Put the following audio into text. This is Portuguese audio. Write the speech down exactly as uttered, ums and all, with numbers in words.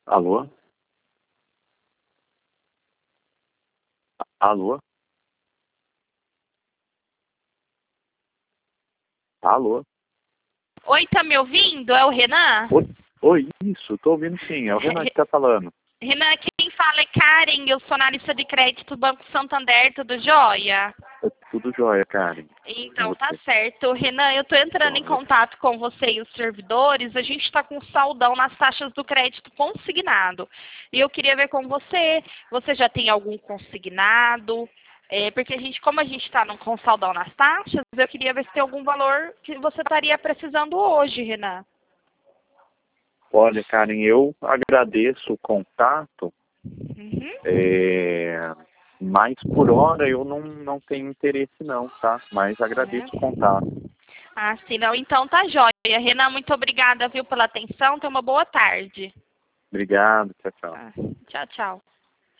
Alô? Alô? Alô? Oi, tá me ouvindo? É o Renan? Oi, oi, isso, tô ouvindo sim, é o Renan que tá falando. Renan, quem fala é Karen, eu sou analista de crédito do Banco Santander, tudo jóia? É tudo jóia, Karen. Então, Com tá você. certo. Renan, eu tô entrando em Jóia. contato com você e os servidores, a gente tá com saldão nas taxas do crédito consignado. E eu queria ver com você, você já tem algum consignado? É, porque a gente, como a gente está com saldão nas taxas, eu queria ver se tem algum valor que você estaria precisando hoje, Renan. Olha, Karen, eu agradeço o contato, Uhum. é, mas por hora eu não, não tenho interesse não, tá? Mas agradeço o contato. Ah, sim, não. Então tá jóia. Renan, muito obrigada, viu, pela atenção. Tenha uma boa tarde. Obrigado, tchau, tchau. Ah, tchau, tchau.